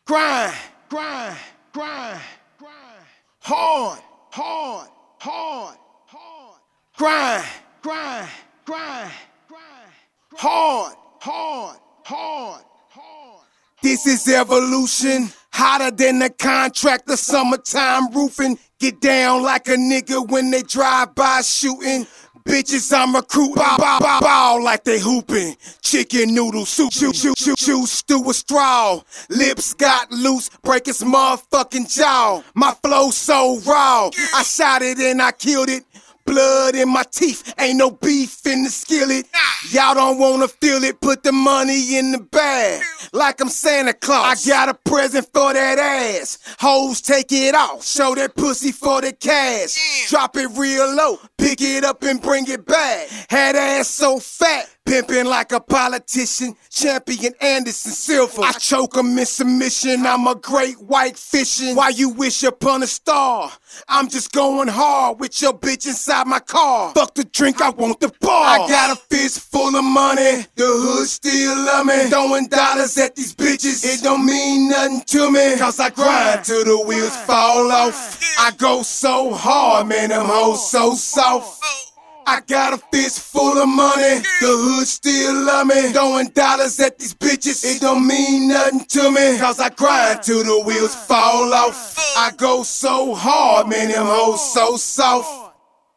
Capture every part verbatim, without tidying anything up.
Grind, grind, grind, grind. Hard, hard, hard, hard. Grind, grind, grind, grind. Hard, hard, hard, hard. This is evolution. Hotter than the contractor, summertime roofing. Get down like a nigga when they drive by shooting. Bitches I'm recruiting, bow, bow, bow, bow like they hooping. Chicken noodle soup, chew, chew, chew, chew, stew a straw. Lips got loose, break his motherfucking jaw. My flow so raw, I shot it and I killed it. Blood in my teeth, ain't no beef in the skillet. Y'all don't wanna feel it, put the money in the bag. Like I'm Santa Claus, I got a present for that ass. Hoes take it off, show that pussy for the cash. Drop it real low, pick it up and bring it back. Had ass so fat, pimpin' like a politician. Champion Anderson Silva, I choke 'em in submission. I'm a great white fishing. Why you wish upon a star? I'm just going hard with your bitch inside my car. Fuck the drink, I want the bar. I got a fist full of money, the hood still love me. Throwing dollars at these bitches, it don't mean nothing to me. Cause I grind till the wheels fall off. I go so hard, man, them hoes so soft. I got a fist full of money, the hood still love me. Throwing dollars at these bitches, it don't mean nothing to me. Cause I grind till the wheels fall off. I go so hard, man, them hoes so soft.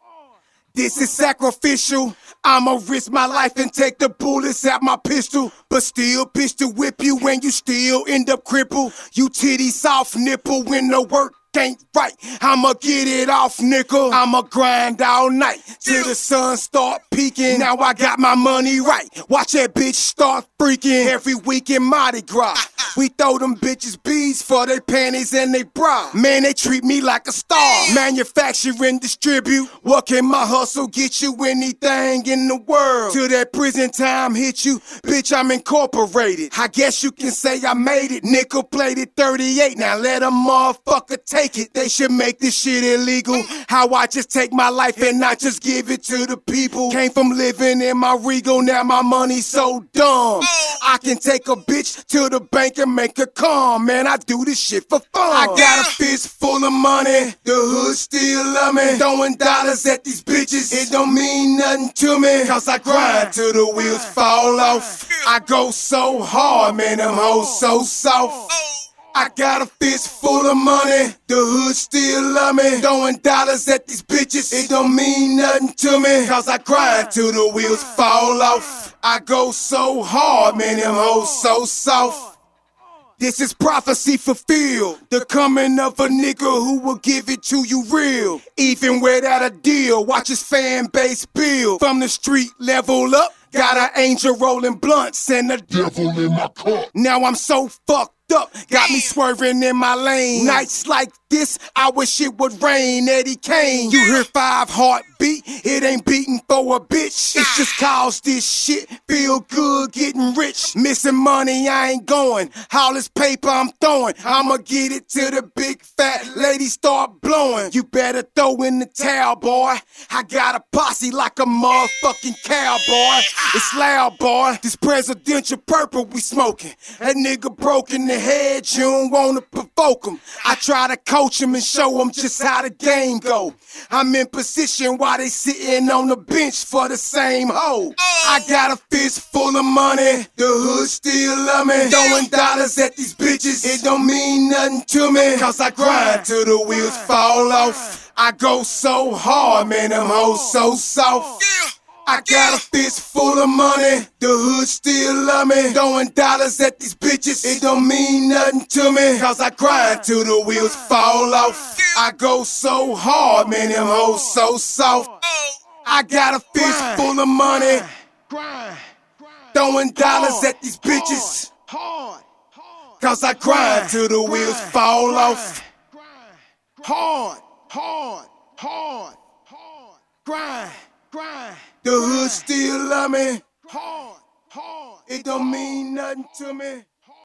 This is sacrificial. I'ma risk my life and take the bullets out my pistol. But still pistol whip you when you still end up crippled. You titty soft nipple when the work ain't right. I'ma get it off, nickel. I'ma grind all night till the sun start peaking. Now I got my money right. Watch that bitch start freaking. Every week in Mardi Gras, we throw them bitches beads for their panties and they bra. Man, they treat me like a star. Manufacture and distribute. What can my hustle get you? Anything in the world. Till that prison time hit you, bitch, I'm incorporated. I guess you can say I made it. Nickel plated thirty-eight. Now let a motherfucker take it. They should make this shit illegal. How I just take my life and not just give it to the people. Came from living in my Regal, now my money's so dumb. I can take a bitch to the bank and make her calm. Man, I do this shit for fun. I got a fist full of money, the hood still love me. Throwing dollars at these bitches, it don't mean nothing to me. Cause I grind till the wheels fall off. I go so hard, man, them hoes so soft. I got a fist full of money, the hood still love me. Throwing dollars at these bitches, it don't mean nothing to me. Cause I grind till the wheels fall off. I go so hard, man, them hoes so soft. This is prophecy fulfilled. The coming of a nigga who will give it to you real. Even without a deal, watch his fan base build. From the street level up, got an angel rolling blunts and the devil in my cup. Now I'm so fucked up, got me swerving in my lane. Nights like this, I wish it would rain. Eddie Kane, you hear five heartbeat, it ain't beating for a bitch. It's just cause this shit feel good, getting rich. Missing money, I ain't going. All this paper I'm throwing, I'ma get it till the big fat lady start blowing. You better throw in the towel, boy. I got a posse like a motherfucking cowboy. It's loud, boy. This presidential purple we smoking. That nigga broke in the head, you don't wanna provoke him. I try to coach him and show him just how the game go. I'm in position while they sitting on the bench for the same hoe. I got a fist full of money, the hood still love me. Throwing dollars at these bitches, it don't mean nothing to me. Cause I grind till the wheels fall off. I go so hard, man, them hoes so soft. I got a fist full of money, the hood still love me. Throwing dollars at these bitches, it don't mean nothing to me. Cause I grind till the wheels fall off. I go so hard, man, them hoes so soft. I got a fist full of money, throwing dollars at these bitches. Cause I grind till the wheels fall off. Hard, hard, hard, hard. Grind, grind. The hood still love me. Hard, hard. It don't mean nothing to me.